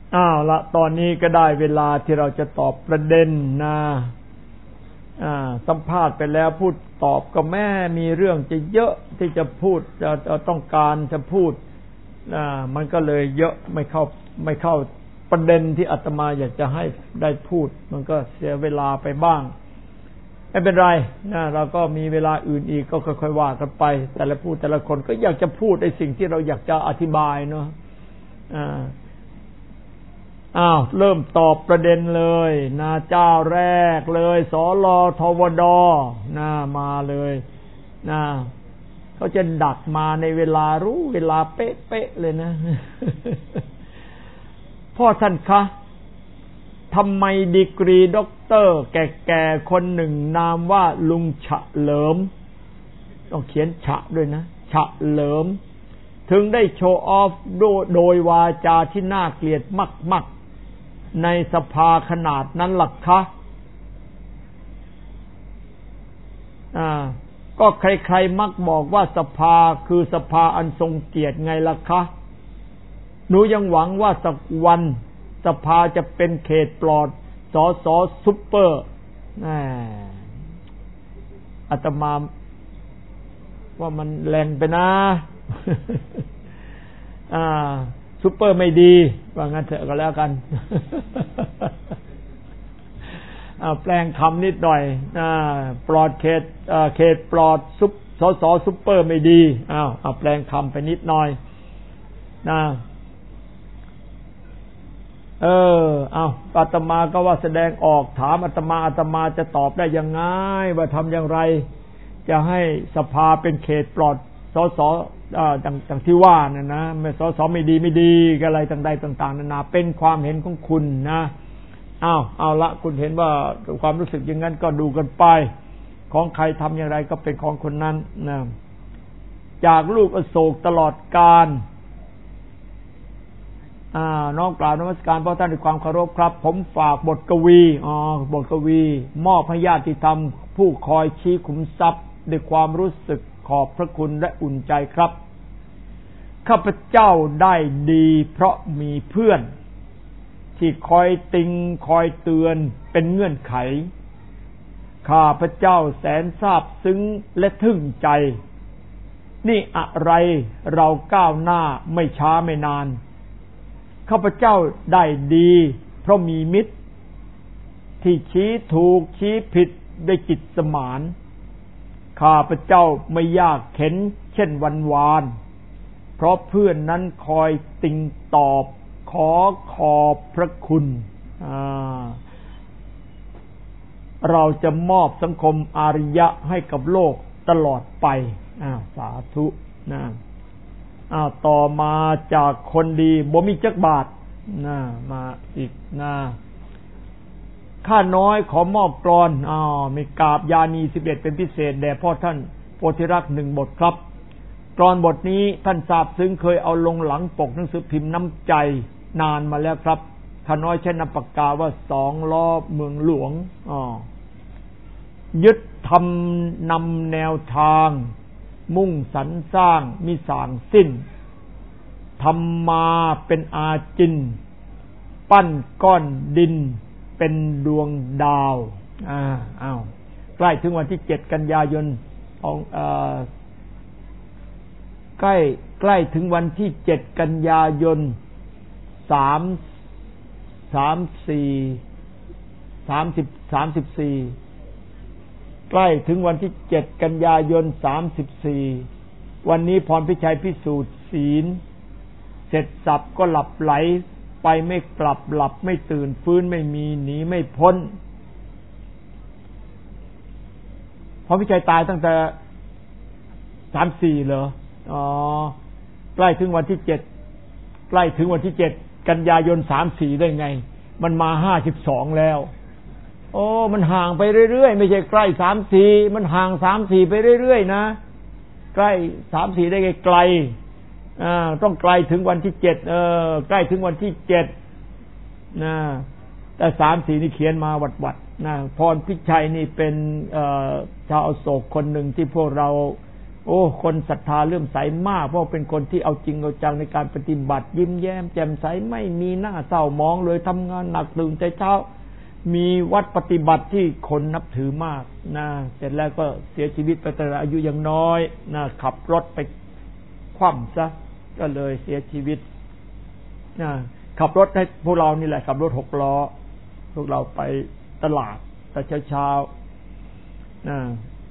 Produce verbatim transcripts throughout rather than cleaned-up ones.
อ้าวละตอนนี้ก็ได้เวลาที่เราจะตอบประเด็นนะอ่าสัมภาษณ์ไปแล้วพูดตอบก็แม่มีเรื่องจะเยอะที่จะพูดจะต้องการจะพูดอ่ามันก็เลยเยอะไม่เข้าไม่เข้าประเด็นที่อาตมาอยากจะให้ได้พูดมันก็เสียเวลาไปบ้างไม่เป็นไรนะเราก็มีเวลาอื่นอีกก็ค่อยๆว่ากันไปแต่ละพูดแต่ละคนก็อยากจะพูดในสิ่งที่เราอยากจะอธิบายเนาะอ่าอ้าวเริ่มตอบประเด็นเลยนะเจ้าแรกเลยสลทวดนะมาเลยนะเขาจะดักมาในเวลารู้เวลาเป๊ะๆเลยนะพ่อท่านคะทำไมดีกรีด็อกเตอร์แก่ๆคนหนึ่งนามว่าลุงฉะเหลิมต้องเขียนฉะด้วยนะฉะเหลิมถึงได้โชว์ออฟโดยวาจาที่น่าเกลียดมากๆในสภาขนาดนั้นล่ะคะอ่าก็ใครๆมักบอกว่าสภาคือสภาอันทรงเกียรติไงล่ะคะหนูยังหวังว่าสักวันสภาจะเป็นเขตปลอดสอสอซุปเปอร์อาตมาว่ามันแรงไปนะอ่าซุปเปอร์ไม่ดีว่างั้นเถอะก็แล้วกันอ่าแปลงคำนิดหน่อยอ่าปลอดเขตอ่าเขตปลอดซุปสอสอซุปเปอร์ไม่ดีอ้าวเอาแปลงคำไปนิดหน่อยนะเออเอาอาตมาก็ว่าแสดงออกถามอาตมาอาตมาจะตอบได้ยังไงว่าทำอย่างไรจะให้สภาเป็นเขตปลอดสอสออ่าต่างๆที่ว่าน่ะนะไม่สอสอไม่ดีไม่ดีอะไรต่างๆนานาเป็นความเห็นของคุณนะอ้าวเอาละคุณเห็นว่าความรู้สึกอย่างนั้นก็ดูกันไปของใครทำอย่างไรก็เป็นของคนนั้นนะจากลูกอโศกตลอดกาลอ่าน้องกล่าวนมัสการพระท่านด้วยความเคารพครับผมฝากบทกวีอ๋อบทกวีมอบให้ญาติธรรมผู้คอยชี้ขุมทรัพย์ด้วยความรู้สึกขอบพระคุณและอุ่นใจครับข้าพเจ้าได้ดีเพราะมีเพื่อนที่คอยติงคอยเตือนเป็นเงื่อนไขข้าพเจ้าแสนซาบซึ้งและทึ่งใจนี่อะไรเราก้าวหน้าไม่ช้าไม่นานข้าพเจ้าได้ดีเพราะมีมิตรที่ชี้ถูกชี้ผิดด้วยจิตสมานข้าพเจ้าไม่ยากเข็นเช่นวันวานเพราะเพื่อนนั้นคอยติงตอบขอขอบพระคุณเราจะมอบสังคมอาริยะให้กับโลกตลอดไปสาธุนะอ้าวต่อมาจากคนดีบ่มีจักบาทนะมาอีกนะข้าน้อยขอมอบกลอนอ้าวมีกาบยานีสิบเอ็ดเป็นพิเศษแด่พ่อท่านโพธิรักษ์หนึ่งบทครับกลอนบทนี้ท่านทราบซึ้งเคยเอาลงหลังปกหนังสือพิมพ์น้ำใจนานมาแล้วครับข้าน้อยใช้นามปากกาว่าสองล้อเมืองหลวงอ๋อยึดทำนำแนวทางมุ่งสรรสร้างมิสางสิ้นทำมาเป็นอาจินปั้นก้อนดินเป็นดวงดาวอ่าอ้าวใกล้ถึงวันที่เจ็ดกันยายนของเอ่อใกล้ใกล้ถึงวันที่เจ็ดกันยายนสามสามสี่สามสิบสามสิบสี่ใกล้ถึงวันที่เจ็ดกันยายนสามสิบสี่วันนี้พรพิชัยพิสูจน์ศีลเสร็จสับก็หลับไหลไปไม่กลับหลับไม่ตื่นฟื้นไม่มีหนีไม่พ้นพรพิชัยตายตั้งแต่สามสี่เหรออ๋อใกล้ถึงวันที่เจ็ดใกล้ถึงวันที่เจ็ดกันยายนสามสี่ได้ไงมันมาห้าสิบสองแล้วโอ้มันห่างไปเรื่อยๆไม่ใช่ใกล้สามสี่มันห่างสามสี่ไปเรื่อยๆนะใกล้สามสี่ได้ไกลอ่าต้องไกลถึงวันที่เจ็ดเออใกล้ถึงวันที่เจ็ดนะแต่สามสี่นี่เขียนมาวัดๆนะพรพิชัยนี่เป็นเอ่อชาวอโศกคนหนึ่งที่พวกเราโโอ้คนศรัทธาเลื่อมใสมากเพราะเป็นคนที่เอาจริงเอาจังในการปฏิบัติยิ้มแย้มแจ่มใสไม่มีหน้าเศร้ามองเลยทำงานหนักตื่นแต่เช้ามีวัดปฏิบัติที่คนนับถือมากนะเสร็จแล้วก็เสียชีวิตไปแต่อายุยังน้อยนะขับรถไปคว่ำซะก็เลยเสียชีวิตนะขับรถให้พวกเรานี่แหละขับรถหกล้อพวกเราไปตลาดแต่เช้าๆนะ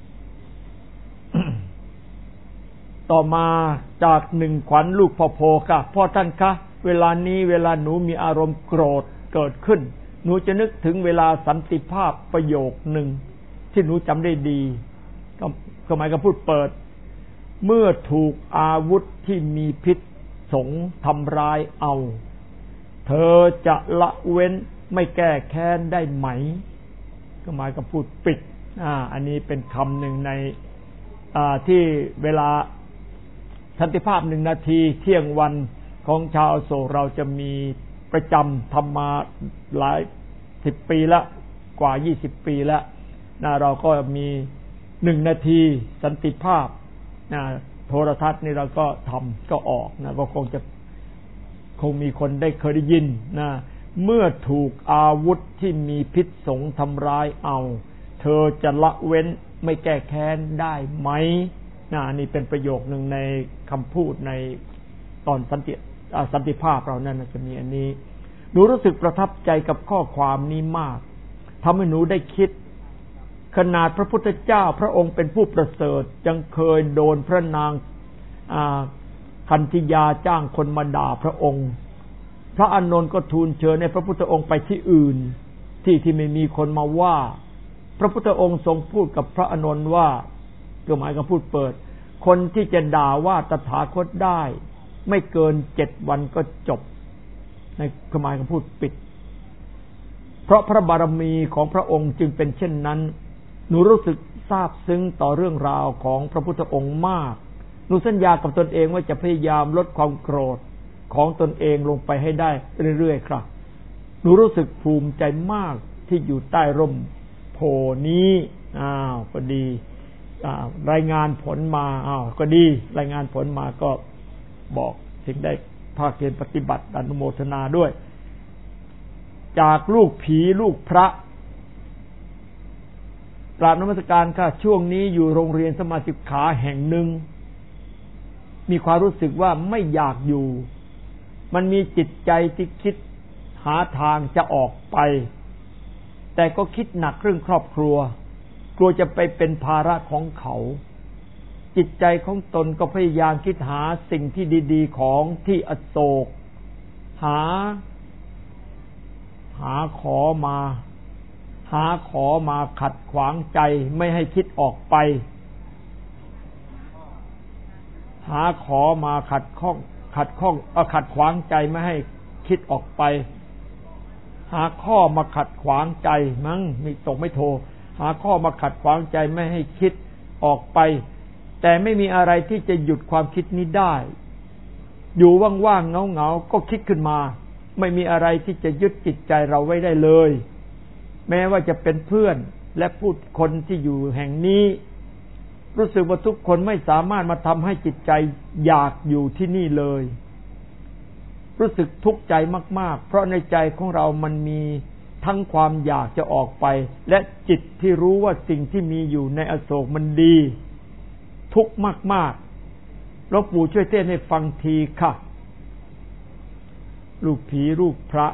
ต่อมาจากหนึ่งขวัญลูกพ่อโพค่ะพ่อท่านคะเวลานี้เวลาหนูมีอารมณ์โกรธเกิดขึ้นหนูจะนึกถึงเวลาสันติภาพประโยคหนึ่งที่หนูจำได้ดีก็ก็หมายกับพูดเปิดเมื่อถูกอาวุธที่มีพิษสงทำร้ายเอาเธอจะละเว้นไม่แก้แค้นได้ไหมก็หมายกับพูดปิดอ่าอันนี้เป็นคำหนึ่งในอ่าที่เวลาสันติภาพหนึ่งนาทีเที่ยงวันของชาวโศกเราจะมีประจำทำมาหลายสิบปีละกว่ายี่สิบปีแล้วนะเราก็มีหนึ่งนาทีสันติภาพนะโทรทัศน์นี่เราก็ทำก็ออกนะก็คงจะคงมีคนได้เคยได้ยินนะเมื่อถูกอาวุธที่มีพิษสงทำร้ายเอาเธอจะละเว้นไม่แก้แค้นได้ไหมนะนี่เป็นประโยคหนึ่งในคำพูดในตอนสันติสันติภาพเรานั่นจะมีอันนี้หนูรู้สึกประทับใจกับข้อความนี้มากทำให้หนูได้คิดขนาดพระพุทธเจ้าพระองค์เป็นผู้ประเสริฐยังเคยโดนพระนางคันธิยาจ้างคนมาด่าพระองค์พระอานนท์ก็ทูลเชิญให้พระพุทธองค์ไปที่อื่นที่ที่ไม่มีคนมาว่าพระพุทธองค์ทรงพูดกับพระอานนท์ว่าก็หมายกับพูดเปิดคนที่จะด่าว่าตถาคตได้ไม่เกินเจ็ดวันก็จบในหมายกับพูดปิดเพราะพระบารมีของพระองค์จึงเป็นเช่นนั้นหนูรู้สึกซาบซึ้งต่อเรื่องราวของพระพุทธองค์มากหนูสัญญากับตนเองว่าจะพยายามลดความโกรธของตนเองลงไปให้ได้เรื่อยๆครับหนูรู้สึกภูมิใจมากที่อยู่ใต้ร่มโพนี้อ้าวก็ดีรายงานผลมาอ้าวก็ดีรายงานผลมาก็บอกถึงได้ภาคเพียรปฏิบัติอนุโมทนาด้วยจากลูกผีลูกพระกราบนมัสการค่ะช่วงนี้อยู่โรงเรียนสมาชิกขาแห่งหนึ่งมีความรู้สึกว่าไม่อยากอยู่มันมีจิตใจที่คิดหาทางจะออกไปแต่ก็คิดหนักเรื่องครอบครัวกลัวจะไปเป็นภาระของเขาจิตใจของตนก็พยายามคิดหาสิ่งที่ดีๆของที่อโศกหาหาขอมาหาขอมาขัดขวางใจไม่ให้คิดออกไปหาขอมาขัดข้องขัดข้องเอาขัดขวางใจไม่ให้คิดออกไปหาข้อมาขัดขวางใจมั้งไม่ตกไม่โทหาข้อมาขัดขวางใจไม่ให้คิดออกไปแต่ไม่มีอะไรที่จะหยุดความคิดนี้ได้อยู่ว่างๆเงาๆก็คิดขึ้นมาไม่มีอะไรที่จะยึดจิตใจเราไว้ได้เลยแม้ว่าจะเป็นเพื่อนและผู้คนที่อยู่แห่งนี้รู้สึกว่าทุกคนไม่สามารถมาทำให้จิตใจอยากอยู่ที่นี่เลยรู้สึกทุกข์ใจมากๆเพราะในใจของเรามันมีทั้งความอยากจะออกไปและจิตที่รู้ว่าสิ่งที่มีอยู่ในอโศกมันดีทุกข์มากๆหลวงปู่ช่วยเทศน์ให้ฟังทีค่ะลูกผีลูกพระ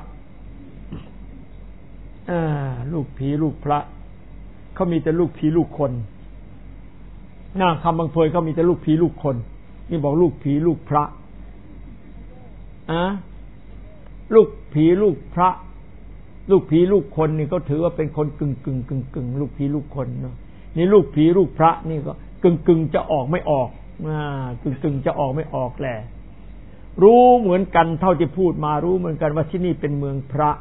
อ่าลูกผีลูกพระเขามีแต่ลูกผีลูกคนหน้าคำบางเพยเขามีแต่ลูกผีลูกคนนี่บอกลูกผีลูกพระอ่ะลูกผีลูกพระลูกผีลูกคนนี่ก็ถือว่าเป็นคนกึ่งกึ่งกึ่งกึ่งลูกผีลูกคนเนาะนี่ลูกผีลูกพระนี่ก็กึ่งกึ่งจะออกไม่ออกอ่ากึ่งกึ่งจะออกไม่ออกแหละรู้เหมือนกันเท่าที่พูดมารู้เหมือนกันว่าที่นี่เป็นเมืองพระ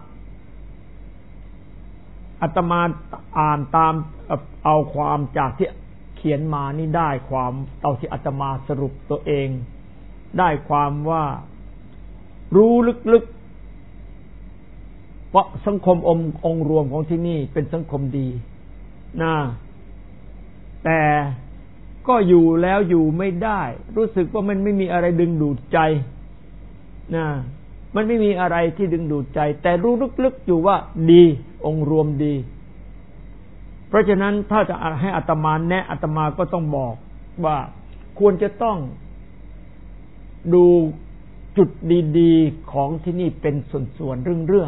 อาตมาอ่านตามเอาความจากที่เขียนมานี่ได้ความเอาที่อาตมาสรุปตัวเองได้ความว่ารู้ลึกๆว่าสังคมองค์องค์รวมของที่นี่เป็นสังคมดีนะแต่ก็อยู่แล้วอยู่ไม่ได้รู้สึกว่ามันไม่มีอะไรดึงดูดใจนะมันไม่มีอะไรที่ดึงดูดใจแต่รู้ลึกๆอยู่ว่าดีองค์รวมดีเพราะฉะนั้นถ้าจะให้อาตมาแนะอาตมาก็ต้องบอกว่าควรจะต้องดูจุดดีๆของที่นี่เป็นส่วนๆเรื่อง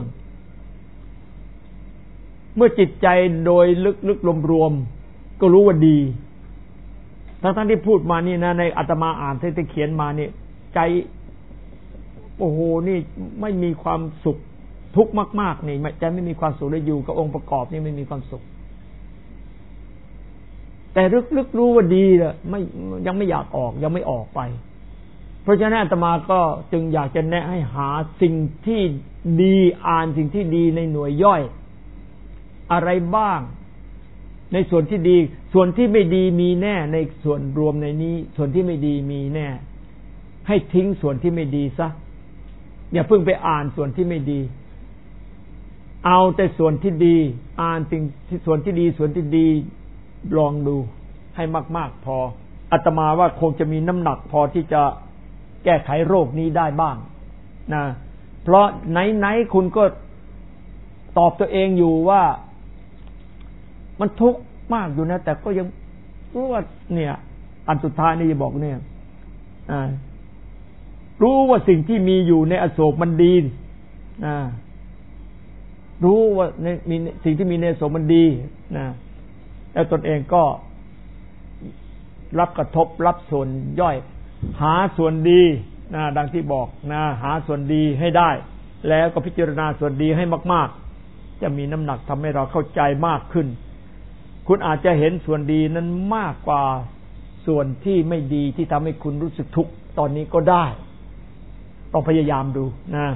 ๆเมื่อจิตใจโดยลึกๆรวมๆก็รู้ว่าดีทั้งๆที่พูดมานี่นะในอาตมาอ่านที่เขียนมานี่ใจโอ้โหนี่ไม่มีความสุขทุกข์มากๆนี่ใจไม่มีความสุขได้อยู่กับองค์ประกอบนี่ไม่มีความสุขแต่ลึกๆรู้ว่าดีเลยไม่ยังไม่อยากออกยังไม่ออกไปเพราะฉะนั้นอาตมาก็จึงอยากจะแนะให้หาสิ่งที่ดีอ่านสิ่งที่ดีในหน่วยย่อยอะไรบ้างในส่วนที่ดีส่วนที่ไม่ดีมีแน่ในส่วนรวมในนี้ส่วนที่ไม่ดีมีแน่ให้ทิ้งส่วนที่ไม่ดีซะอย่าเพิ่งไปอ่านส่วนที่ไม่ดีเอาแต่ส่วนที่ดีอ่านสิ่งที่ส่วนที่ดีส่วนที่ดีลองดูให้มากๆพออาตมาว่าคงจะมีน้ำหนักพอที่จะแก้ไขโรคนี้ได้บ้างนะเพราะไหนๆคุณก็ตอบตัวเองอยู่ว่ามันทุกข์มากอยู่นะแต่ก็ยังรู้ว่าเนี่ยอันสุดท้ายนี่จะบอกเนี่ยอ่ารู้ว่าสิ่งที่มีอยู่ในอโศกมันดีอ่ารู้ว่าในมีสิ่งที่มีในอโศกมันดีนะแล้วตนเองก็รับกระทบรับส่วนย่อยหาส่วนดีนะดังที่บอกนะหาส่วนดีให้ได้แล้วก็พิจารณาส่วนดีให้มากๆจะมีน้ำหนักทำให้เราเข้าใจมากขึ้นคุณอาจจะเห็นส่วนดีนั้นมากกว่าส่วนที่ไม่ดีที่ทำให้คุณรู้สึกทุกข์ตอนนี้ก็ได้ต้องพยายามดูนะ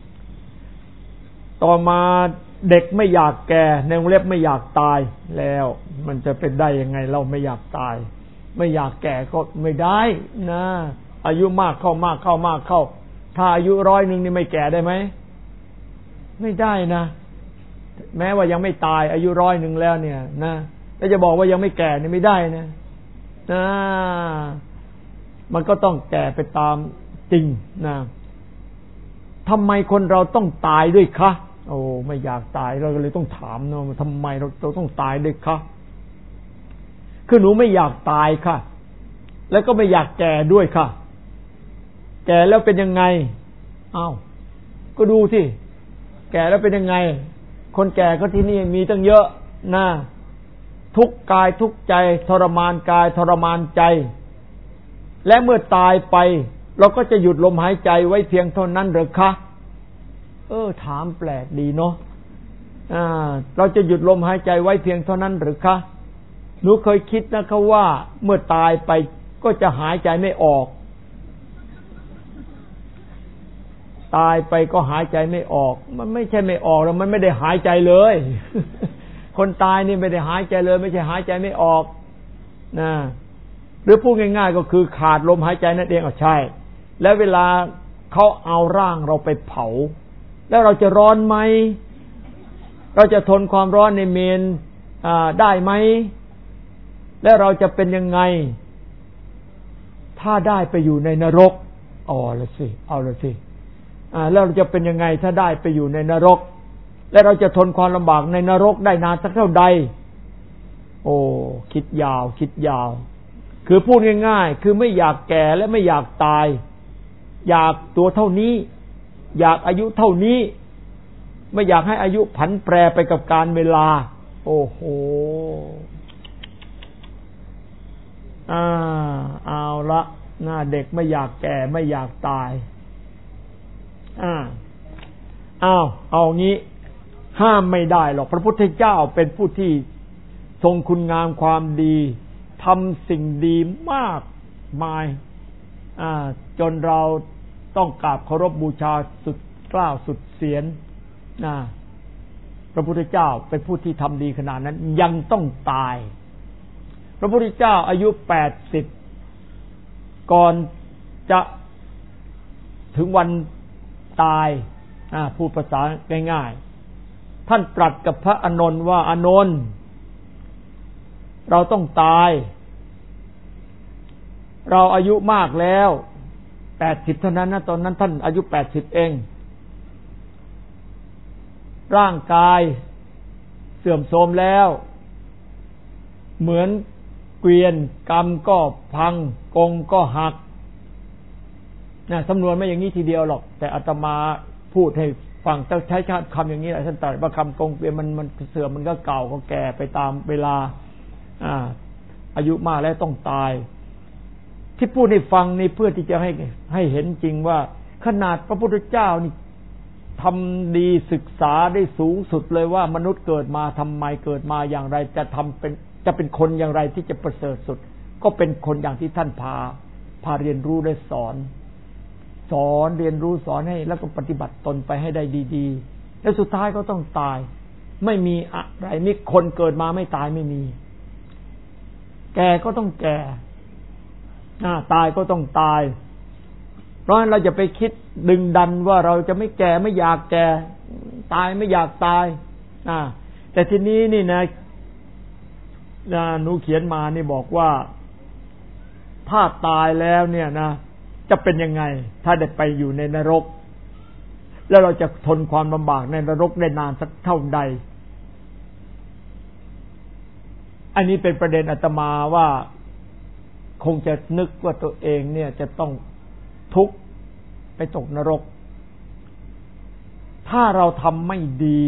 ต่อมาเด็กไม่อยากแก่ในวงเล็บไม่อยากตายแล้วมันจะเป็นได้ยังไงเราไม่อยากตายไม่อยากแก่ก็ไม่ได้นะอายุมากเข้ามากเข้ามากเข้าถ้าอายุร้อยหนึ่งนี่ไม่แก่ได้ไหมไม่ได้นะแม้ว่ายังไม่ตายอายุร้อยหนึ่งแล้วเนี่ยนะแล้วจะบอกว่ายังไม่แก่นี่ไม่ได้นะนะมันก็ต้องแก่ไปตามจริงนะทำไมคนเราต้องตายด้วยคะโอ้ไม่อยากตายเราก็เลยต้องถามเนาะทำไมเราเราต้องตายด้วยคะคือหนูไม่อยากตายค่ะแล้วก็ไม่อยากแก่ด้วยค่ะแก่แล้วเป็นยังไงอ้าวก็ดูสิแก่แล้วเป็นยังไงคนแก่ก็ที่นี่มีตั้งเยอะนะทุกกายทุกใจทรมานกายทรมานใจและเมื่อตายไปเราก็จะหยุดลมหายใจไว้เพียงเท่านั้นหรือคะเออถามแปลกดีเนาะอ่าเราจะหยุดลมหายใจไว้เพียงเท่านั้นหรือคะหนูเคยคิดนะคะว่าเมื่อตายไปก็จะหายใจไม่ออกตายไปก็หายใจไม่ออกมันไม่ใช่ไม่ออกแล้วมันไม่ได้หายใจเลย คนตายนี่ไม่ได้หายใจเลยไม่ใช่หายใจไม่ออกนะหรือพูดง่ายๆก็คือขาดลมหายใจนั่นเองอ่ะใช่แล้วเวลาเขาเอาร่างเราไปเผาแล้วเราจะร้อนไหมเราจะทนความร้อนในเมนได้ไหมแล้วเราจะเป็นยังไงถ้าได้ไปอยู่ในนรกอ๋อละสิเอาละสิอ่าแล้วเราจะเป็นยังไงถ้าได้ไปอยู่ในนรกและเราจะทนความลำบากในนรกได้นานสักเท่าใดโอ้คิดยาวคิดยาวคือพูดง่ายๆคือไม่อยากแก่และไม่อยากตายอยากตัวเท่านี้อยากอายุเท่านี้ไม่อยากให้อายุผันแปรไปกับการเวลาโอ้โหอ่าเอาละหน้าเด็กไม่อยากแก่ไม่อยากตายอ่าอ้าวเอางี้ห้ามไม่ได้หรอกพระพุทธเจ้าเป็นผู้ที่ทรงคุณงามความดีทำสิ่งดีมากมายอ่าจนเราต้องกราบเคารพบูชาสุดกล้าวสุดเสียนนะพระพุทธเจ้าเป็นผู้ที่ทำดีขนาดนั้นยังต้องตายพระพุทธเจ้าอายุแปดสิบก่อนจะถึงวันตายอ่าพูดภาษาง่ายๆท่านตรัสกับพระอานนท์ว่าอานนท์เราต้องตายเราอายุมากแล้วแปดสิบเท่านั้นนะตอนนั้นท่านอายุแปดสิบเองร่างกายเสื่อมโทรมแล้วเหมือนเกวียนกรรมก็พังกงก็หักนะสำนวนไม่อย่างนี้ทีเดียวหรอกแต่อาตมาพูดให้ฟังต้องใช้คำอย่างนี้แหละท่านตรัสว่าคำกงเกวียนมันมันเสื่อมมันก็เก่าก็แก่ไปตามเวลาอ่าอายุมากแล้วต้องตายที่พูดให้ฟังนี่เพื่อที่จะให้ให้เห็นจริงว่าขนาดพระพุทธเจ้านี่ทำดีศึกษาได้สูงสุดเลยว่ามนุษย์เกิดมาทำไมเกิดมาอย่างไรจะทำเป็นจะเป็นคนอย่างไรที่จะประเสริฐสุดก็เป็นคนอย่างที่ท่านพาพาเรียนรู้ได้สอนสอนเรียนรู้สอนให้แล้วก็ปฏิบัติตนไปให้ได้ดีๆแล้วสุดท้ายก็ต้องตายไม่มีอะไรมีคนเกิดมาไม่ตายไม่มีแก่ก็ต้องแก่ตายก็ต้องตายเพราะฉะนั้นเราจะไปคิดดึงดันว่าเราจะไม่แก่ไม่อยากแก่ตายไม่อยากตายแต่ทีนี้นี่นะหนูเขียนมานี่บอกว่าถ้าตายแล้วเนี่ยนะจะเป็นยังไงถ้าได้ไปอยู่ในนรกแล้วเราจะทนความลำบากในนรกได้นานสักเท่าใดอันนี้เป็นประเด็นอาตมาว่าคงจะนึกว่าตัวเองเนี่ยจะต้องทุกข์ไปตกนรกถ้าเราทำไม่ดี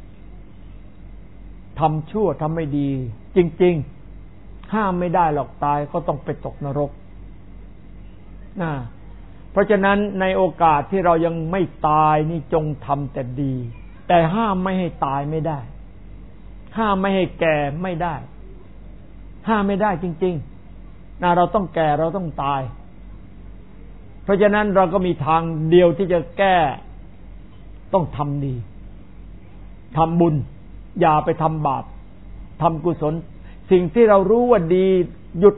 ทำชั่วทำไม่ดีจริงๆห้ามไม่ได้หรอกตายก็ต้องไปตกนรกนะเพราะฉะนั้นในโอกาสที่เรายังไม่ตายนี่จงทำแต่ดีแต่ห้ามไม่ให้ตายไม่ได้ห้ามไม่ให้แก่ไม่ได้ห้ามไม่ได้จริงๆนะเราต้องแก่เราต้องตายเพราะฉะนั้นเราก็มีทางเดียวที่จะแก้ต้องทำดีทำบุญอย่าไปทำบาปทำกุศลสิ่งที่เรารู้ว่าดีหยุด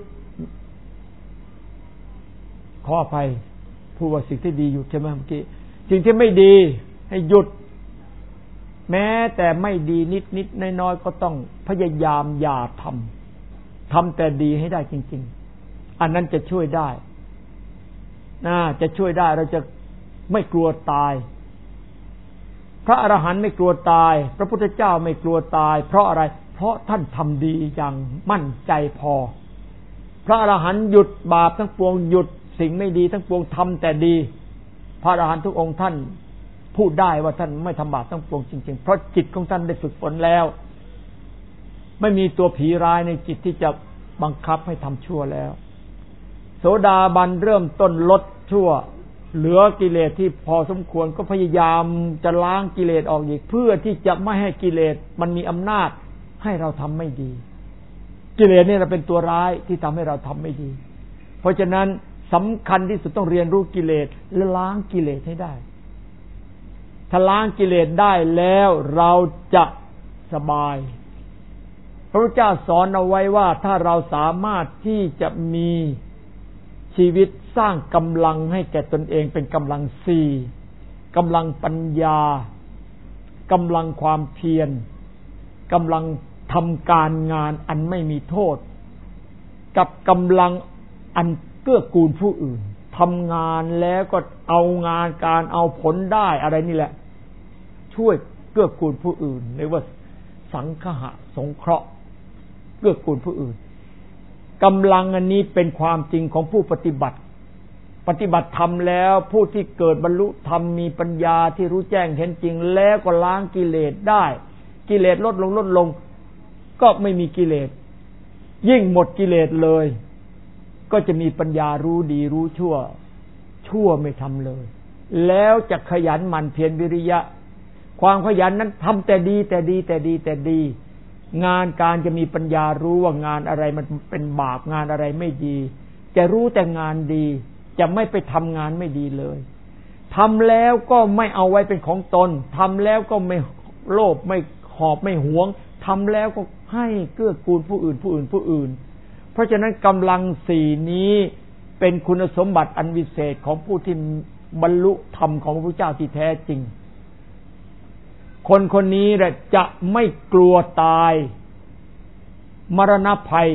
ขออภัยพูดว่าสิ่งที่ดีหยุดใช่ไหมเมื่อกี้สิ่งที่ไม่ดีให้หยุดแม้แต่ไม่ดีนิดนิดน้อยๆก็ต้องพยายามอย่าทำทำแต่ดีให้ได้จริงๆอันนั้นจะช่วยได้น่าจะช่วยได้เราจะไม่กลัวตายพระอรหันต์ไม่กลัวตายพระพุทธเจ้าไม่กลัวตายเพราะอะไรเพราะท่านทำดีอย่างมั่นใจพอพระอรหันต์หยุดบาปทั้งปวงหยุดสิ่งไม่ดีทั้งปวงทำแต่ดีพระอรหันต์ทุกองค์ท่านพูดได้ว่าท่านไม่ทำบาปทั้งปวงจริงๆเพราะจิตของท่านได้ฝึกฝนแล้วไม่มีตัวผีร้ายในจิตที่จะบังคับให้ทำชั่วแล้วโสดาบันเริ่มต้นลดชั่วเหลือกิเลสที่พอสมควรก็พยายามจะล้างกิเลสออกอีกเพื่อที่จะไม่ให้กิเลสมันมีอำนาจให้เราทำไม่ดีกิเลสนี่เราเป็นตัวร้ายที่ทำให้เราทำไม่ดีเพราะฉะนั้นสำคัญที่สุดต้องเรียนรู้กิเลสและล้างกิเลสให้ได้ถ้าล้างกิเลสได้แล้วเราจะสบายพระพุทธเจ้าสอนเอาไว้ว่าถ้าเราสามารถที่จะมีชีวิตสร้างกำลังให้แก่ตนเองเป็นกำลังสี่กำลังปัญญากำลังความเพียรกำลังทำการงานอันไม่มีโทษกับกำลังอันเกื้อกูลผู้อื่นทำงานแล้วก็เอางานการเอาผลได้อะไรนี่แหละช่วยเกื้อกูลผู้อื่นเรียกว่าสังฆะสงเคราะห์เกื้อกูลผู้อื่นกำลังอันนี้เป็นความจริงของผู้ปฏิบัติปฏิบัติธรรมแล้วผู้ที่เกิดบรรลุธรรมมีปัญญาที่รู้แจ้งเห็นจริงแล้วก็ล้างกิเลสได้กิเลสลดลงลดลงก็ไม่มีกิเลสยิ่งหมดกิเลสเลยก็จะมีปัญญารู้ดีรู้ชั่วชั่วไม่ทำเลยแล้วจะขยันหมั่นเพียรวิริยะความขยันนั้นทำแต่ดีแต่ดีแต่ดีแต่ดีงานการจะมีปัญญารู้ว่างานอะไรมันเป็นบาปงานอะไรไม่ดีจะรู้แต่งานดีจะไม่ไปทำงานไม่ดีเลยทำแล้วก็ไม่เอาไว้เป็นของตนทำแล้วก็ไม่โลภไม่หอบไม่หวงทำแล้วก็ให้เกื้อกูลผู้อื่นผู้อื่นผู้อื่นเพราะฉะนั้นกำลังสี่นี้เป็นคุณสมบัติอันวิเศษของผู้ที่บรรลุธรรมของพระพุทธเจ้าที่แท้จริงคนคนนี้แหละจะไม่กลัวตายมรณะภัย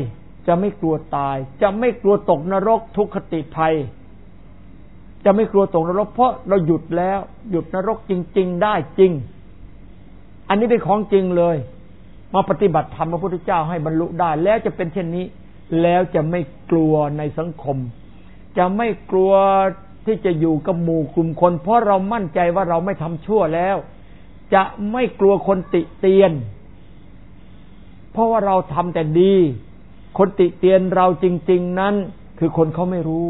จะไม่กลัวตายจะไม่กลัวตกนรกทุกขติภัยจะไม่กลัวตกนรกเพราะเราหยุดแล้วหยุดนรกจริงๆได้จริงอันนี้เป็นของจริงเลยมาปฏิบัติธรรมพระพุทธเจ้าให้บรรลุได้แล้วจะเป็นเช่นนี้แล้วจะไม่กลัวในสังคมจะไม่กลัวที่จะอยู่กับหมู่กลุ่มคนเพราะเรามั่นใจว่าเราไม่ทำชั่วแล้วจะไม่กลัวคนติเตียนเพราะว่าเราทำแต่ดีคนติเตียนเราจริงๆนั้นคือคนเขาไม่รู้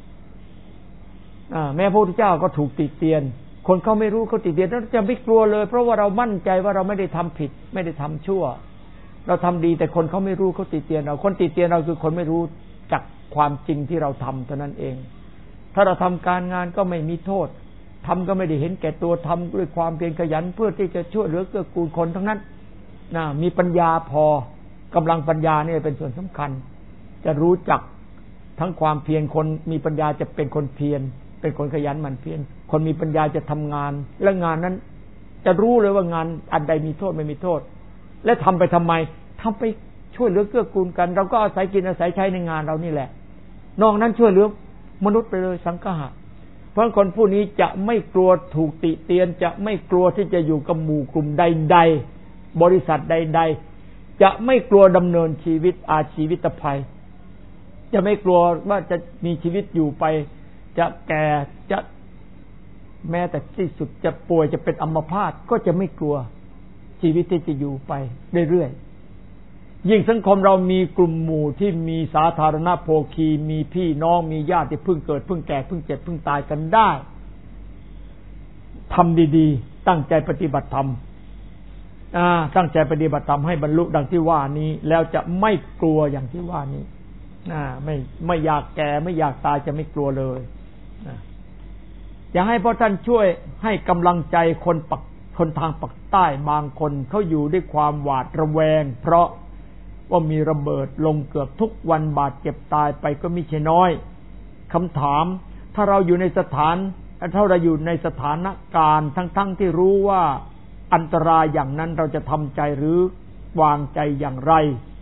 อ่าแม้พระพุทธเจ้าก็ถูกติเตียนคนเขาไม่รู้เขาติเตียนเราจะไม่กลัวเลยเพราะว่าเรามั่นใจว่าเราไม่ได้ทำผิดไม่ได้ทำชั่วเราทำดีแต่คนเขาไม่รู้เขาติเตียนเราคนติเตียนเราคือคนไม่รู้จักความจริงที่เราทำเท่านั้นเองถ้าเราทำการงานก็ไม่มีโทษทำก็ไม่ได้เห็นแก่ตัวทำด้วยความเพียรขยันเพื่อที่จะช่วยเหลือเกื้อกูลคนทั้งนั้นนะมีปัญญาพอกำลังปัญญาเนี่ยเป็นส่วนสำคัญจะรู้จักทั้งความเพียรคนมีปัญญาจะเป็นคนเพียรเป็นคนขยันหมั่นเพียรคนมีปัญญาจะทำงานและงานนั้นจะรู้เลยว่างานอันใดมีโทษไม่มีโทษและทำไปทำไมทำไปช่วยเหลือเกื้อกูลกันเราก็อาศัยกินอาศัยใช้ในงานเรานี่แหละนอกนั้นช่วยเหลือมนุษย์ไปเลยสังฆะเพราะคนผู้นี้จะไม่กลัวถูกติเตียนจะไม่กลัวที่จะอยู่กับหมู่กลุ่มใดๆบริษัทใดๆจะไม่กลัวดำเนินชีวิตอาชีวิตภัยจะไม่กลัวว่าจะมีชีวิตอยู่ไปจะแก่จะแม้แต่ที่สุดจะป่วยจะเป็นอัมพาตก็จะไม่กลัวชีวิตที่จะอยู่ไปเรื่อยๆยิ่งสังคมเรามีกลุ่มหมู่ที่มีสาธารณโภคีมีพี่น้องมีญาติที่เพิ่งเกิดเพิ่งแก่เพิ่งเจ็บเพิ่งตายกันได้ทำดีๆตั้งใจปฏิบัติธรรมอ่าตั้งใจปฏิบัติธรรมให้บรรลุดังที่ว่านี้แล้วจะไม่กลัวอย่างที่ว่านี้อ่าไม่ไม่อยากแก่ไม่อยากตายจะไม่กลัวเลยนะอยากให้พ่อท่านช่วยให้กำลังใจคนปักคนทางปักใต้บางคนเขาอยู่ด้วยความหวาดระแวงเพราะว่ามีระเบิดลงเกือบทุกวันบาดเจ็บตายไปก็มิใช่น้อยคำถามถ้าเราอยู่ในสถานถ้าเราอยู่ในสถานการณ์ทั้งๆที่รู้ว่าอันตรายอย่างนั้นเราจะทำใจหรือวางใจอย่างไร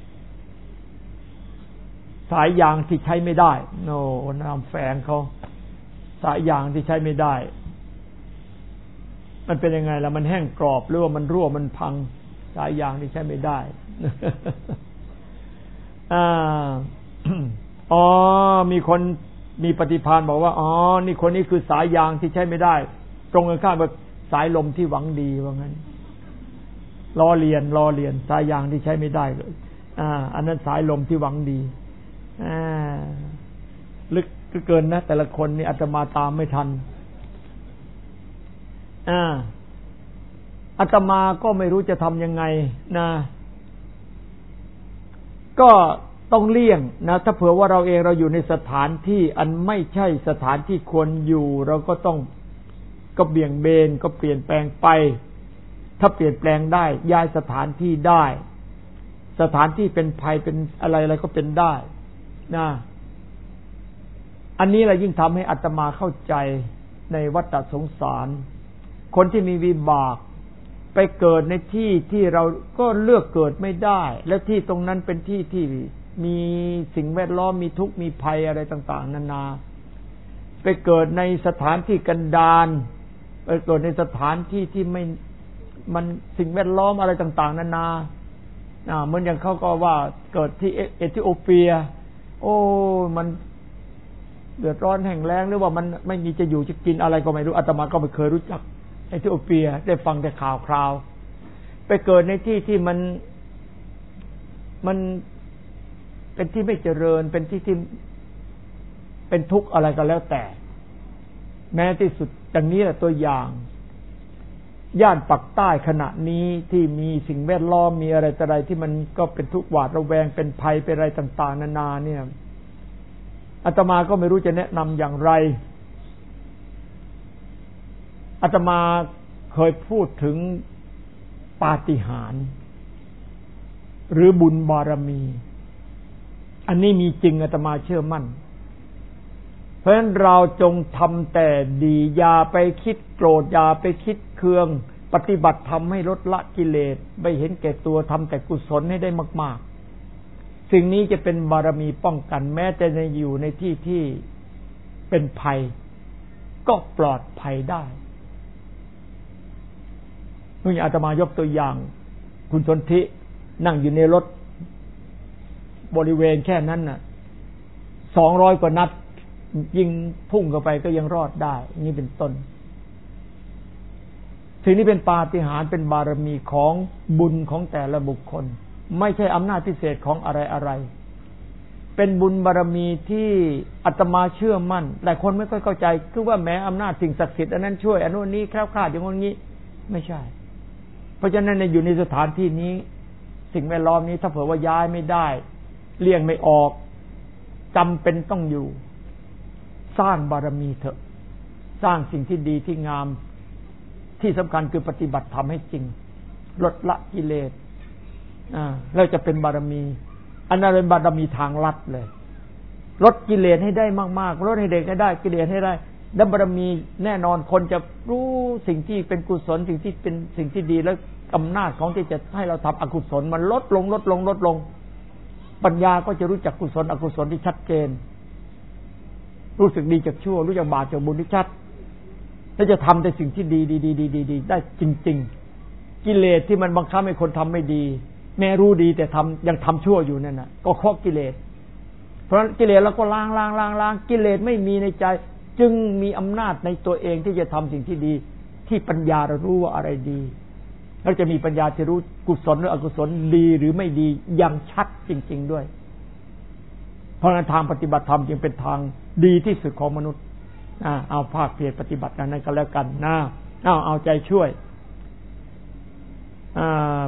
สายยางที่ใช้ไม่ได้โน่น้ำแฝงเขาสายยางที่ใช้ไม่ได้มันเป็นยังไงล่ะมันแห้งกรอบหรือว่ามันรั่วมันพังสายยางที่ใช้ไม่ได้อ่าอ๋อมีคนมีปฏิภาณบอกว่าอ๋อนี่คนนี้คือสายยางที่ใช้ไม่ได้ตรงกันข้ามกับสายลมที่หวังดีว่างั้นล้อเลียนล้อเลียนสายยางที่ใช้ไม่ได้เลยอ่าอันนั้นสายลมที่หวังดีอ่าลึกเกินนะแต่ละคนนี่อาตมาตามไม่ทันอ่าอาตมาก็ไม่รู้จะทำยังไงนะก็ต้องเลี่ยงนะถ้าเผื่อว่าเราเองเราอยู่ในสถานที่อันไม่ใช่สถานที่ควรอยู่เราก็ต้องก็เบี่ยงเบนก็เปลี่ยนแปลงไปถ้าเปลี่ยนแปลงได้ย้ายสถานที่ได้สถานที่เป็นภัยเป็นอะไรอะไรก็เป็นได้นะอันนี้แหละยิ่งทำให้อาตมาเข้าใจในวัฏสงสารคนที่มีวิบากไปเกิดในที่ที่เราก็เลือกเกิดไม่ได้และที่ตรงนั้นเป็นที่ที่มีสิ่งแวดล้อมมีทุกข์มีภัยอะไรต่างๆนานาไปเกิดในสถานที่กันดารไปเกิดในสถานที่ที่ไม่มันสิ่งแวดล้อมอะไรต่างๆนานาอ่าเหมือนอย่างเขาก็ว่าเกิดที่เอธิโอเปียโอ้มันเดือดร้อนแห้งแล้งหรือว่ามันไม่มีจะอยู่จะกินอะไรก็ไม่รู้อาตมาก็ไม่เคยรู้จักเอธิโอเปียได้ฟังแต่ข่าวคราวไปเกิดในที่ที่มันมันเป็นที่ไม่เจริญเป็นที่ที่เป็นทุกข์อะไรก็แล้วแต่แม้ที่สุดอย่างนี้แหละตัวอย่างย่านปักใต้ขณะนี้ที่มีสิ่งแวดล้อมมีอะไรต่ออะไรที่มันก็เป็นทุกข์หวาดระแวงเป็นภัยเป็นอะไรต่างๆนานาเนี่ยอาตมาก็ไม่รู้จะแนะนำอย่างไรอาตมาเคยพูดถึงปาฏิหาริย์หรือบุญบารมีอันนี้มีจริงอาตมาเชื่อมั่นเพราะฉะนั้นเราจงทำแต่ดีอย่าไปคิดโกรธอย่าไปคิดเคืองปฏิบัติทำให้ลดละกิเลสไม่เห็นแก่ตัวทำแต่กุศลให้ได้มากๆสิ่งนี้จะเป็นบารมีป้องกันแม้แต่ในอยู่ในที่ที่เป็นภัยก็ปลอดภัยได้นี่อาตมายกตัวอย่างคุณสนธินั่งอยู่ในรถบริเวณแค่นั้นน่ะสองร้อยกว่านัดยิงพุ่งเข้าไปก็ยังรอดได้นี่เป็นต้นสิ่งนี้เป็นปาฏิหาริย์เป็นบารมีของบุญของแต่ละบุคคลไม่ใช่อำนาจพิเศษของอะไรอะไรเป็นบุญบารมีที่อาตมาเชื่อมั่นหลายคนไม่ค่อยเข้าใจคือว่าแม้อำนาจสิ่งศักดิ์สิทธิ์อันนั้นช่วยอันนู้นนี้แคล้วคลาดอย่างงี้ไม่ใช่เพราะฉะนั้นในอยู่ในสถานที่นี้สิ่งแวดล้อมนี้ถ้าเผื่อว่าย้ายไม่ได้เลี่ยงไม่ออกจำเป็นต้องอยู่สร้างบารมีเถอะสร้างสิ่งที่ดีที่งามที่สำคัญคือปฏิบัติธรรมให้จริงลดละกิเลสอ่าแล้วจะเป็นบารมีอันนั้นเป็นบารมีทางลัดเลยลดกิเลสให้ได้มากๆลดให้เด็กให้ได้กิเลสให้ได้และบารมีแน่นอนคนจะรู้สิ่งที่เป็นกุศลสิ่งที่เป็นสิ่งที่ดีแล้วอำนาจของที่จะให้เราทำอกุศลมันลดลงลดลงลดลงปัญญาก็จะรู้จักกุศลอกุศลที่ชัดเจนรู้สึกดีจากชั่วรู้จักบาปจากบุญที่ชัดแล้วจะทำแต่สิ่งที่ดีดีดีดีดีดีได้จริงๆกิเลสที่มันบังคับให้คนทำไม่ดีแม้รู้ดีแต่ทำยังทำชั่วอยู่นั่นน่ะก็ข้อกิเลสเพราะฉะนั้นกิเลสเราก็ล้างล้างล้างล้างกิเลสไม่มีในใจจึงมีอำนาจในตัวเองที่จะทำสิ่งที่ดีที่ปัญญาเรารู้ว่าอะไรดีแล้วจะมีปัญญาที่รู้กุศลหรืออกุศลดีหรือไม่ดีอย่างชัดจริงๆด้วยเพราะฉะนั้นทางปฏิบัติธรรมจึงเป็นทางดีที่สุดของมนุษย์อ่าเอาภาคเพียรปฏิบัตินั้นก็แล้วกันนะเอาเอาใจช่วยอ่า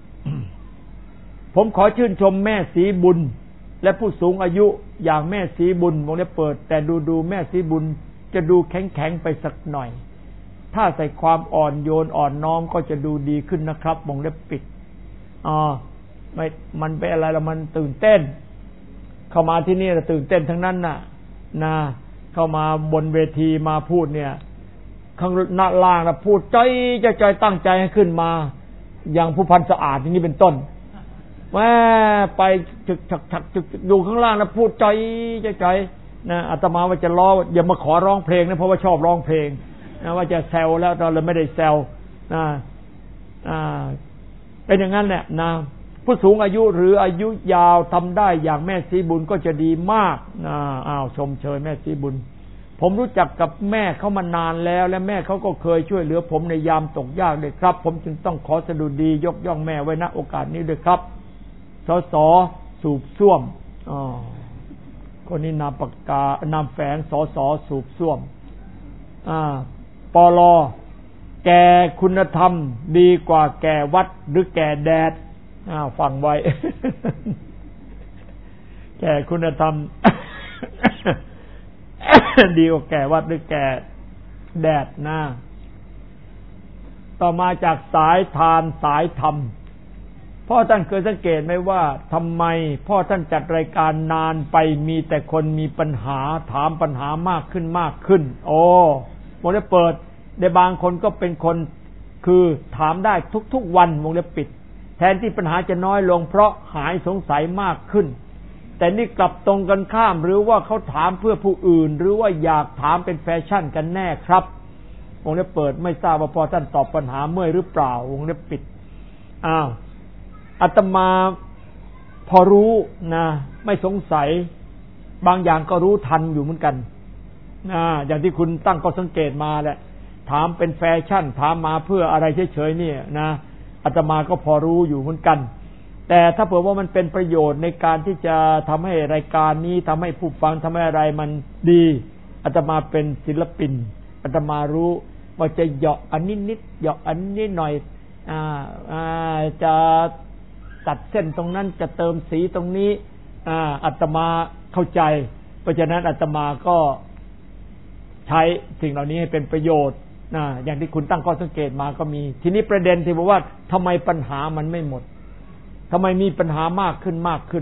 ผมขอชื่นชมแม่สีบุญและผู้สูงอายุอย่างแม่สีบุญวงเล็บเปิดแต่ดูดูแม่สีบุญจะดูแข็งแข็งไปสักหน่อยถ้าใส่ความอ่อนโยนอ่อนน้อมก็จะดูดีขึ้นนะครับวงเล็บปิดอ๋อไม่มันเป็นอะไรละมันตื่นเต้นเข้ามาที่นี่แล้วตื่นเต้นทั้งนั้นน่ะนะเข้ามาบนเวทีมาพูดเนี่ยข้างหน้าล่างนะพูดใจจะใจตั้งใจให้ขึ้นมาอย่างผู้พันสะอาดอย่างนี้เป็นต้นแม่ไปจึกฉักฉักจึกดูข้างล่างนะพูดใจใจใจนะอาตมาว่าจะล้ออย่ามาขอร้องเพลงนะเพราะว่าชอบร้องเพลงนะว่าจะแซวแล้วเราเลยไม่ได้แซวนะอ่าเป็นอย่างนั้นแหละนะผู้สูงอายุหรืออายุยาวทำได้อย่างแม่สีบุญก็จะดีมากนะอ้าวชมเชยแม่สีบุญผมรู้จักกับแม่เขามานานแล้วและแม่เขาก็เคยช่วยเหลือผมในยามตกยากเลยครับผมจึงต้องขอสดุดียกย่องแม่ไว้ณโอกาสนี้ด้วยครับสสสูบซ่วมอ๋อคนนี้นามปากกานามแฝงสสสูบซ่วมอ่าปลแก่คุณธรรมดีกว่าแก่วัดหรือแก่แดดอ้าวฟังไว้ แก่คุณธรรม ดีกว่าแก่วัดหรือแก่แดดนะต่อมาจากสายทานสายธรรมพ่อท่านเคยสังเกตไหมว่าทำไมพ่อท่านจัดรายการนานไปมีแต่คนมีปัญหาถามปัญหามากขึ้นมากขึ้นโอ้วงเล็บเปิดในบางคนก็เป็นคนคือถามได้ทุกๆวันวงเล็บปิดแทนที่ปัญหาจะน้อยลงเพราะหายสงสัยมากขึ้นแต่นี่กลับตรงกันข้ามหรือว่าเขาถามเพื่อผู้อื่นหรือว่าอยากถามเป็นแฟชั่นกันแน่ครับวงเล็บเปิดไม่ทราบว่าพอท่านตอบปัญหาเมื่อยหรือเปล่าวงเล็บปิดอ้าวอาตมาพอรู้นะไม่สงสัยบางอย่างก็รู้ทันอยู่เหมือนกันนะอย่างที่คุณตั้งข้อสังเกตมาแหละถามเป็นแฟชั่นถามมาเพื่ออะไรเฉยๆเนี่ยนะอาตมาก็พอรู้อยู่เหมือนกันแต่ถ้าเผื่อว่ามันเป็นประโยชน์ในการที่จะทำให้รายการนี้ทำให้ผู้ฟังทำให้อะไรมันดีอาตมาเป็นศิลปินอาตมารู้ว่าจะเหยาะอันนิดนิดเหยาะอันนิดหน่อยอ่าอ่าจะตัดเส้นตรงนั้นจะเติมสีตรงนี้อ่าอาตมาเข้าใจเพราะฉะนั้นอาตมาก็ใช้สิ่งเหล่านี้ให้เป็นประโยชน์นะอย่างที่คุณตั้งข้อสังเกตมาก็มีทีนี้ประเด็นที่บอกว่าทำไมปัญหามันไม่หมดทำไมมีปัญหามากขึ้นมากขึ้น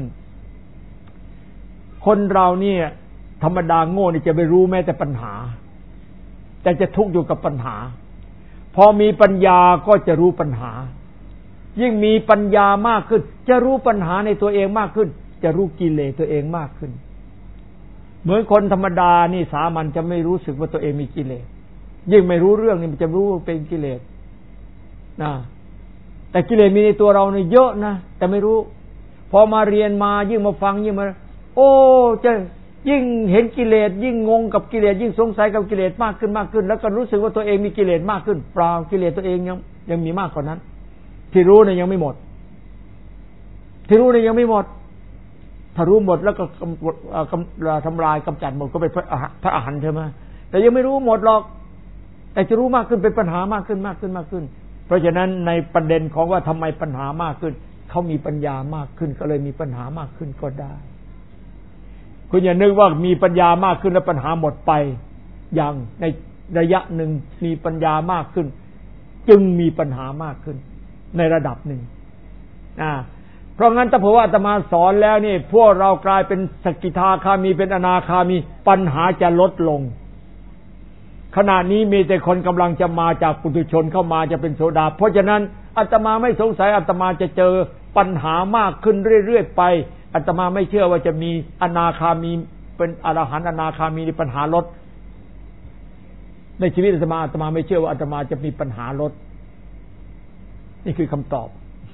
คนเราเนี่ยธรรมดาโง่นี่จะไม่รู้แม้แต่ปัญหาแต่จะทุกข์อยู่กับปัญหาพอมีปัญญาก็จะรู้ปัญหายิ่งมีปัญญามากขึ้นจะรู้ปัญหาในตัวเองมากขึ้นจะรู้กิเลสตัวเองมากขึ้นเหมือนคนธรรมดานี่สามัญจะไม่รู้สึกว่าตัวเองมีกิเลสยิ่งไม่รู้เรื่องนี่มันจะรู้ว่าเป็นกิเลสนะแต่กิเลสมีในตัวเราเนี่ยเยอะนะแต่ไม่รู้พอมาเรียนมายิ่งมาฟังยิ่งมาโอ้จะยิ่งเห็นกิเลสยิ่งงงกับกิเลสยิ่งสงสัยกับกิเลสมากขึ้นมากขึ้นแล้วก็รู้สึกว่าตัวเองมีกิเลสมากขึ้นเปล่ากิเลสตัวเองยังยังมีมากกว่านั้นที่รู้เนี่ยยังไม่หมดที่รู้เนี่ยยังไม่หมดถ้ารู้หมดแล้วก็ทำลายกำจัดหมดก็เป็นพระอรหันต์ใช่ไหมแต่ยังไม่รู้หมดหรอกแต่จะรู้มากขึ้นเป็นปัญหามากขึ้นมากขึ้นมากขึ้นเพราะฉะนั้นในประเด็นของว่าทำไมปัญหามากขึ้นเขามีปัญญามากขึ้นก็เลยมีปัญหามากขึ้นก็ได้คุณอย่านึกว่ามีปัญญามากขึ้นแล้วปัญหาหมดไปอย่างในระยะหนึ่งมีปัญญามากขึ้นจึงมีปัญหามากขึ้นในระดับหนึ่งอ่าเพราะงั้นถ้าผมว่าอาตมาสอนแล้วนี่พวกเรากลายเป็นสกิทาคามีเป็นอนาคามีปัญหาจะลดลงขณะนี้มีแต่คนกำลังจะมาจากปุถุชนเข้ามาจะเป็นโสดาเพราะฉะนั้นอาตมาไม่สงสัยอาตมาจะเจอปัญหามากขึ้นเรื่อยๆไปอาตมาไม่เชื่อว่าจะมีอนาคามีเป็นอรหันต์อนาคามีในปัญหาลดในชีวิตอาตมาอาตมาไม่เชื่อว่าอาตมาจะมีปัญหาลดนี่คือคำตอบ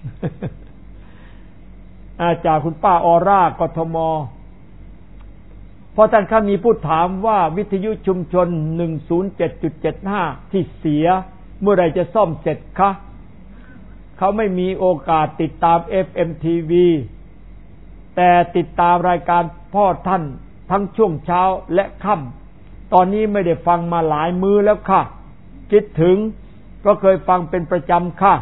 อาจากคุณป้าออร่ากทมพอท่านข้ามีผู้ถามว่าวิทยุชุมชน หนึ่งศูนย์เจ็ดจุดเจ็ดห้า ที่เสียเมื่อไรจะซ่อมเสร็จคะเขาไม่มีโอกาสติดตาม เอฟ เอ็ม ที วี แต่ติดตามรายการพ่อท่านทั้งช่วงเช้าและค่ำตอนนี้ไม่ได้ฟังมาหลายมื้อแล้วค่ะคิดถึงก็เคยฟังเป็นประจำค่ะ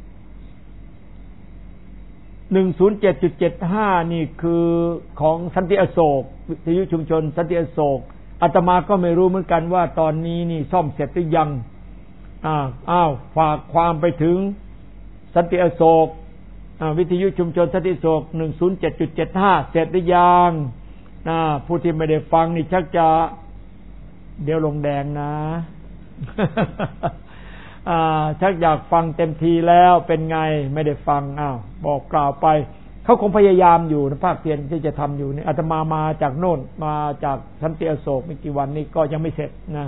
หนึ่งศูนย์เจ็ดจุดเจ็ดห้า นี่คือของสันติอโศกวิทยุชุมชนสันติอโศกอาตมาก็ไม่รู้เหมือนกันว่าตอนนี้นี่ซ่อมเสร็จหรือยังอ้าวอ้าวฝากความไปถึงสันติอโศกวิทยุชุมชนสันติอโศก หนึ่งศูนย์เจ็ดจุดเจ็ดห้า เสร็จหรือยังนะผู้ที่ไม่ได้ฟังนี่ชักจะเดี๋ยวลงแดงนะ อ่าชักอยากฟังเต็มทีแล้วเป็นไงไม่ได้ฟังอ้าวบอกกล่าวไปเขาคงพยายามอยู่นะภาคเพียรที่จะทำอยู่นี่อาตมามาจากโน่นมาจากสันติอโศกไม่กี่วันนี้ก็ยังไม่เสร็จนะ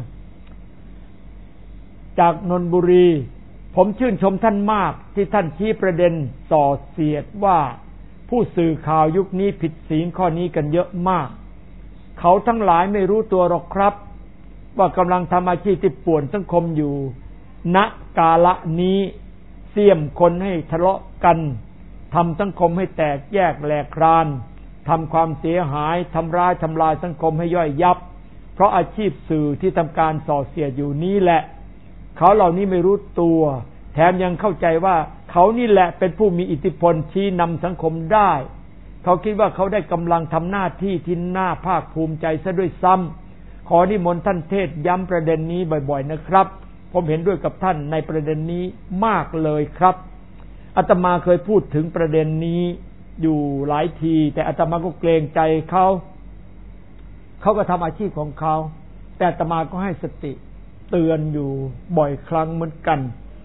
จากนนทบุรีผมชื่นชมท่านมากที่ท่านชี้ประเด็นส่อเสียดว่าผู้สื่อข่าวยุคนี้ผิดศีลข้อนี้กันเยอะมากเขาทั้งหลายไม่รู้ตัวหรอกครับว่ากำลังทำอาชีพที่ป่วนสังคมอยู่ณกาละนี้เสี่ยมคนให้ทะเลาะกันทำสังคมให้แตกแยกแหลกครานทำความเสียหายทำร้ายทำลายสังคมให้ย่อยยับเพราะอาชีพสื่อที่ทำการส่อเสียดอยู่นี้แหละเขาเหล่านี้ไม่รู้ตัวแถมยังเข้าใจว่าเขานี่แหละเป็นผู้มีอิทธิพลชี้นำสังคมได้เขาคิดว่าเขาได้กำลังทำหน้าที่ที่น่าภาคภูมิใจซะด้วยซ้ำขอนิมนต์ท่านเทศย้ำประเด็นนี้บ่อยๆนะครับผมเห็นด้วยกับท่านในประเด็นนี้มากเลยครับอาตมาเคยพูดถึงประเด็นนี้อยู่หลายทีแต่อาตมาก็เกรงใจเขาเขาก็ทำอาชีพของเขาแต่อาตมาก็ให้สติเตือนอยู่บ่อยครั้งเหมือนกัน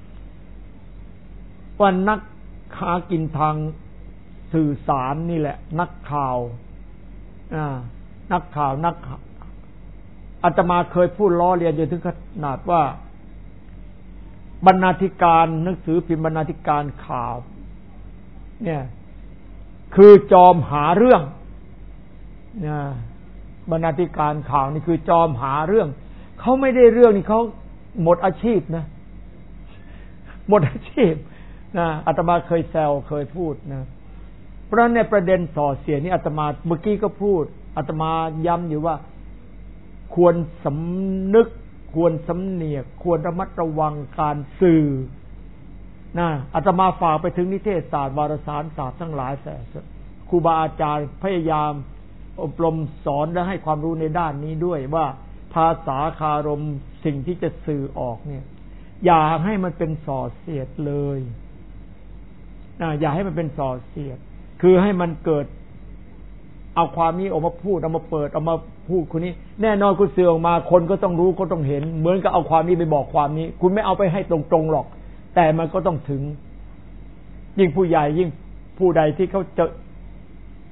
ว่านักหากินทางสื่อสารนี่แหละนักข่าวอ่านักข่าวนักอาตมาเคยพูดล้อเลียนจนถึงขนาดว่าบรรณาธิการหนังสือพิมพ์บรรณาธิการข่าวเนี่ยคือจอมหาเรื่องนะบรรณาธิการข่าวนี่คือจอมหาเรื่องเขาไม่ได้เรื่องนี่เขาหมดอาชีพนะหมดอาชีพนะอาตมาเคยแซวเคยพูดนะเพราะในประเด็นส่อเสียดนี่อาตมาเมื่อกี้ก็พูดอาตมาย้ำอยู่ว่าควรสำนึกควรสำเนียกควรระมัดระวังการสื่อนะอาตมาฝากไปถึงนิเทศศาสตร์วารสารศาสตร์ทั้งหลายแสครูบาอาจารย์พยายามอบรมสอนและให้ความรู้ในด้านนี้ด้วยว่าภาษาคารมสิ่งที่จะสื่อออกเนี่ยอย่าให้มันเป็นส่อเสียดเลยนะอย่าให้มันเป็นส่อเสียดคือให้มันเกิดเอาความนี้ออกมาพูดเอามาเปิดเอามาพูดคนนี้แน่นอนคุณสื่อออกมาคนก็ต้องรู้ก็ต้องเห็นเหมือนกับเอาความนี้ไปบอกความนี้คุณไม่เอาไปให้ตรงๆหรอกแต่มันก็ต้องถึงยิ่งผู้ใหญ่ยิ่งผู้ใดที่เขาจะ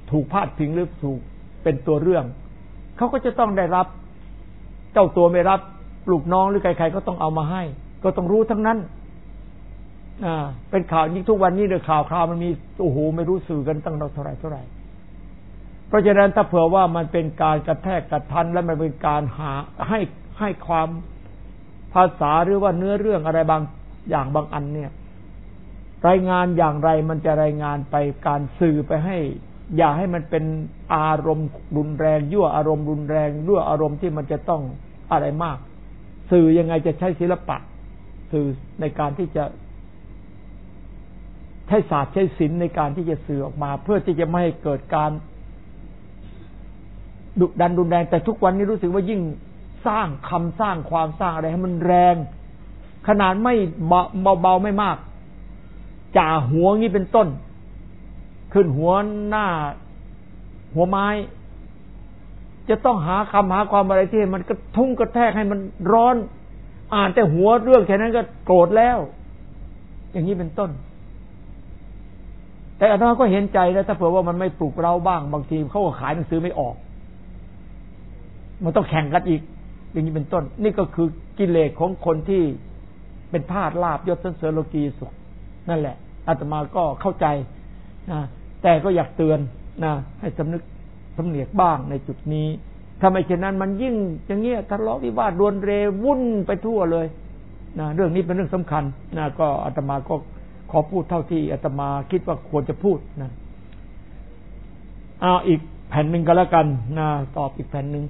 ถูกพาดพิงหรือถูกเป็นตัวเรื่องเขาก็จะต้องได้รับเจ้าตัวไม่รับลูกน้องหรือใครๆก็ต้องเอามาให้ก็ต้องรู้ทั้งนั้นอ่าเป็นข่าวยิ่งทุกวันนี้เดี๋ยวข่าวข่าวมันมีโอ้โหไม่รู้สื่อกันตั้งเท่าไหร่เท่าไหร่เพราะฉะนั้นถ้าเผื่อว่ามันเป็นการกระแทกกระทันและมันเป็นการหาให้ให้ความภาษาหรือว่าเนื้อเรื่องอะไรบางอย่างบางอันเนี่ยรายงานอย่างไรมันจะรายงานไปการสื่อไปให้อย่าให้มันเป็นอารมณ์รุนแรงยั่วอารมณ์รุนแรงยั่วอารมณ์ที่มันจะต้องอะไรมากสื่อยังไงจะใช้ศิลปะสื่อในการที่จะใช้ศาสตร์ใช้ศิลป์ในการที่จะสื่อออกมาเพื่อที่จะไม่ให้เกิดการดุดันรุนแรงแต่ทุกวันนี้รู้สึกว่ายิ่งสร้างคำสร้างความสร้างอะไรให้มันแรงขนาดไม่เบาๆไม่มากจ่าหัวงี้เป็นต้นขึ้นหัวหน้าหัวไม้จะต้องหาคำหาความอะไรที่มันกระทุ้งกระแทกให้มันร้อนอ่านแต่หัวเรื่องแค่นั้นก็โกรธแล้วอย่างนี้เป็นต้นแต่อาตมาก็เห็นใจนะถ้าเผื่อว่ามันไม่ปลุกเราบ้างบางทีเขาก็ขายหนังสือไม่ออกมันต้องแข่งกันอีกอย่างนี้เป็นต้นนี่ก็คือกิเลสของคนที่เป็นทาสลาภยศสรรเสริญโลกีสุขนั่นแหละอาตมาก็เข้าใจนะแต่ก็อยากเตือนนะให้สำนึกสำเนียกบ้างในจุดนี้ถ้าไม่เช่นนั้นมันยิ่งอย่างเงี้ยทะเลาะวิวาทดวลเรวุ่นไปทั่วเลยนะเรื่องนี้เป็นเรื่องสำคัญนะก็อาตมาก็ขอพูดเท่าที่อาตมาคิดว่าควรจะพูดนะเอาอีกแผ่นหนึ่งก็แล้วกันนะตอบอีกแผ่นหนึ่ง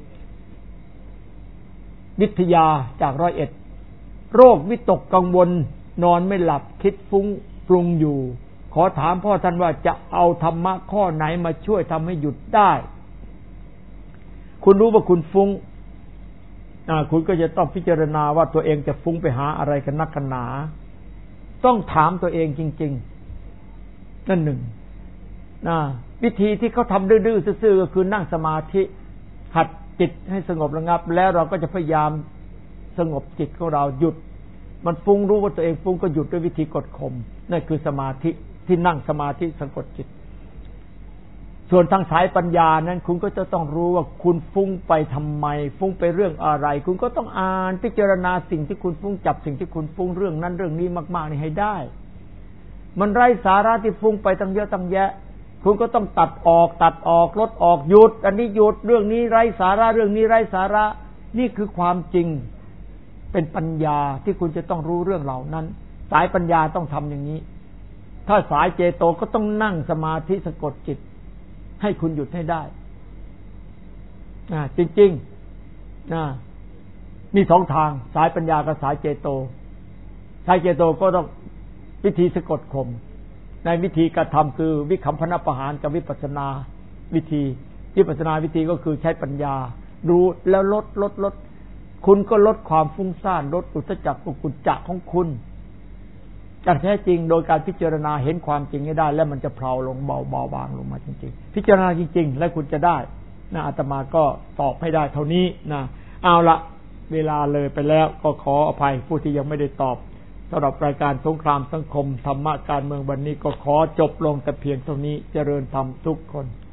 วิทยาจากร้อยเอ็ดโรควิตกกังวลนอนไม่หลับคิดฟุ้งปรุงอยู่ขอถามพ่อท่านว่าจะเอาธรรมะข้อไหนมาช่วยทำให้หยุดได้คุณรู้ว่าคุณฟุ้งอ่าคุณก็จะต้องพิจารณาว่าตัวเองจะฟุ้งไปหาอะไรกันนักกันหนาต้องถามตัวเองจริงๆนั่นหนึ่งนะวิธีที่เขาทำดื้อๆซื่อๆก็คือนั่งสมาธิหัดจิตให้สงบระงับแล้วเราก็จะพยายามสงบจิตของเราหยุดมันฟุ้งรู้ว่าตัวเองฟุ้งก็หยุดด้วยวิธีกดข่มนั่นคือสมาธิที่นั่งสมาธิสะกดจิตส่วนทางสายปัญญานั้นคุณก็จะต้องรู้ว่าคุณฟุ้งไปทำไมฟุ้งไปเรื่องอะไรคุณก็ต้องอ่านพิจารณาสิ่งที่คุณฟุ้งจับสิ่งที่คุณฟุ้งเรื่องนั้นเรื่องนี้มากๆนี่ให้ได้มันไร้สาระที่ฟุ้งไปตั้งเยอะตั้งแยะคุณก็ต้องตัดออกตัดออกลดออกหยุดอันนี้หยุดเรื่องนี้ไร้สาระเรื่องนี้ไร้สาระนี่คือความจริงเป็นปัญญาที่คุณจะต้องรู้เรื่องเหล่านั้นสายปัญญาต้องทำอย่างนี้ถ้าสายเจโตก็ต้องนั่งสมาธิสะกดจิตให้คุณหยุดให้ได้อ่าจริงๆนะมีสองทางสายปัญญากับสายเจโตสายเจโตก็ต้องวิธีสะกดข่มในวิธีการทำคือวิคัมภนประหารกับวิปัสสนาวิธีวิปัสสนาวิธีก็คือใช้ปัญญารู้แล้วลดลดลดคุณก็ลดความฟุ้งซ่านลดอุทธัจจะกุจจะของคุณจากแท้จริงโดยการพิจารณาเห็นความจริงให้ได้แล้วมันจะเพลาลงเบาเบาบางลงมาจริงๆพิจารณาจริงๆแล้วคุณจะได้นะอาตมาก็ตอบให้ได้เท่านี้นะเอาละเวลาเลยไปแล้วก็ขออภัยผู้ที่ยังไม่ได้ตอบสำหรับรายการสงครามสังคมธรรมะการเมืองวันนี้ก็ขอจบลงแต่เพียงเท่านี้เจริญธรรมทุกคน